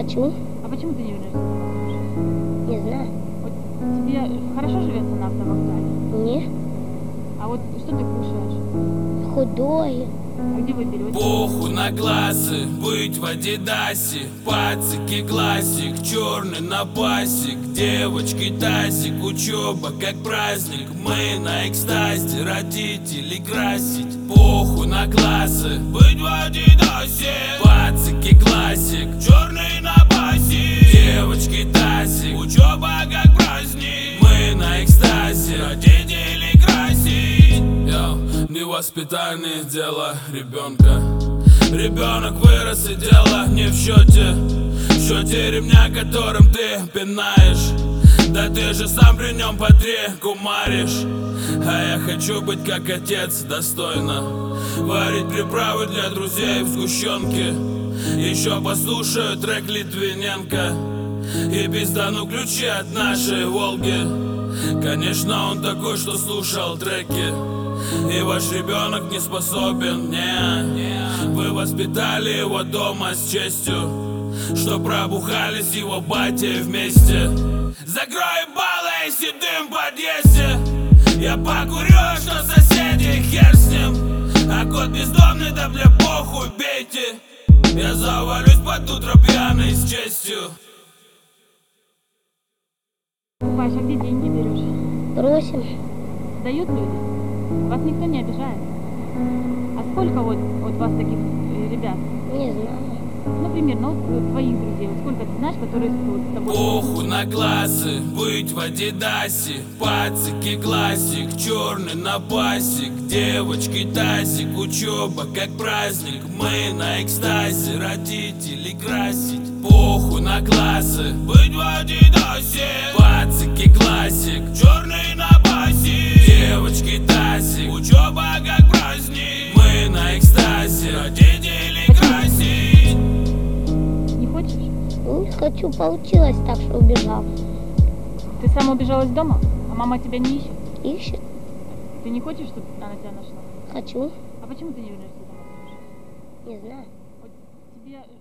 Хочу. А почему ты не вернешься домой? Не знаю. Вот тебе хорошо живется на автовокзале? Не. А вот что ты кушаешь? Худое. А где вы берете? Похуй на классы, быть в Адидасе. Пацики классик, черный на пасик. Девочки тазик, учеба как праздник. Мы на экстазе, родителей красить. Похуй на классы, быть в Адидасе. Пацики классик, черный на пасик. Девочки тазик, учеба как праздник. Мы на экстазе, родителей красить. Невоспитание дело ребенка. Ребенок вырос и дело не в счете. В счете ремня, которым ты пинаешь. Да ты же сам при нем по 3 кумаришь. А я хочу быть как отец, достойно варить приправы для друзей в сгущенке. Еще послушаю трек Литвиненко и пиздану ключи от нашей Волги. Конечно, он такой, что слушал треки. И ваш ребенок не способен, не. Вы воспитали его дома с честью, что пробухались его батей вместе. Закрой ебало и сидим в подъезде. Я покурю, что соседи, хер с ним. А кот бездомный, да бля похуй, бейте. Я завалюсь под утро пьяный с честью. Паш, а где деньги берешь? Просим. Дают люди? Вас никто не обижает? А сколько вот вас таких ребят? Не знаю. Ну, примерно, вот твоих друзей, вот сколько ты знаешь, которые вот с тобой... Похуй на классы, быть в Адидасе. Пацики классик, черный на пасик. Девочки тазик, учеба как праздник. Мы на экстазе, родителей красить. Похуй на классы, быть в Адидасе. Пацики классик, черный на пасик. Девочки тазик, учеба как праздник. Мы на экстазе, родителей красить. Не хочешь? Ну, не хочу. Получилось так, что убежал. Ты сама убежала из дома? А мама тебя не ищет? Ищет. Ты не хочешь, чтобы она тебя нашла? Хочу. А почему ты не вернешься домой? Не знаю. Вот тебе